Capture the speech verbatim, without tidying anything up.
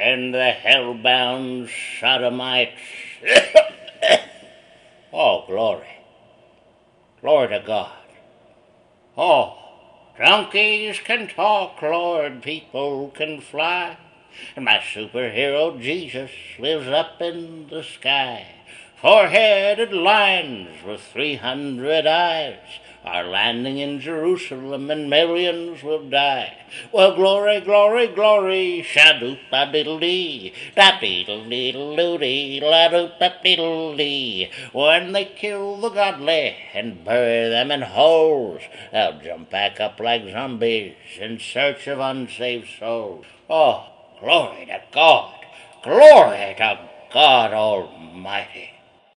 and the hell-bound sodomites. Oh, glory. Glory to God. Oh, donkeys can talk, Lord, people can fly, and my superhero Jesus lives up in the sky. Four-headed lions with three hundred eyes are landing in Jerusalem, and millions will die. Well, glory, glory, glory, sha-doop-a-diddle-dee, da-beedle-deedle-doo-dee, la-doop-a-diddle-dee. When they kill the godly and bury them in holes, they'll jump back up like zombies in search of unsaved souls. Oh, glory to God, glory to God Almighty.